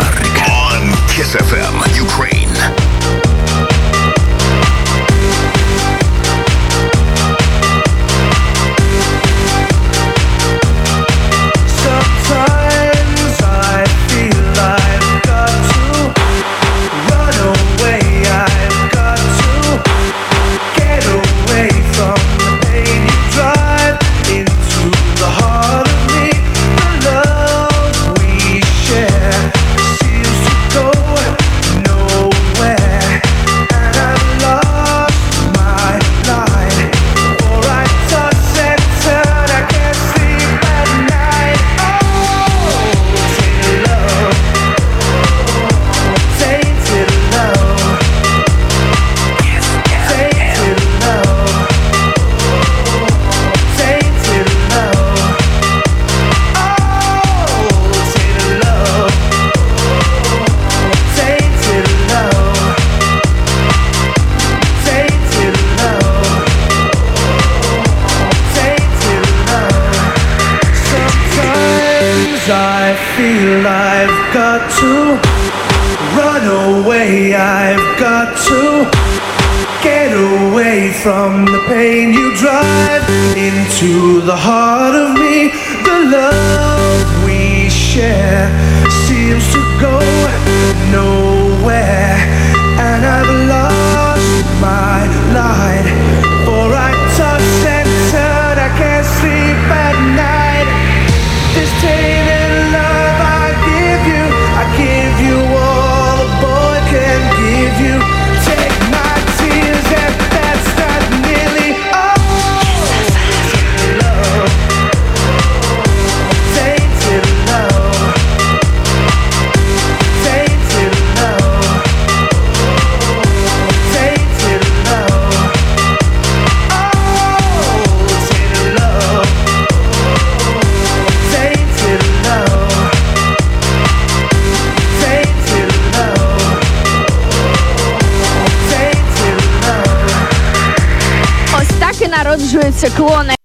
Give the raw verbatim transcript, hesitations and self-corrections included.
Mark on Kiss F M Ukraine. I feel I've got to run away, I've got to get away from the pain you drive into the heart of me. The love we share seems to go nowhere, and I've lost my line, for I toss and turn, I can't sleep at night. This tainted love I give you, I give you all a boy can give you. Take my tears and that's not nearly all. Love, tainted love, tainted love, tainted love, oh, tainted love. Tainted love, tainted love, tainted love. Ось так і народжуються клони.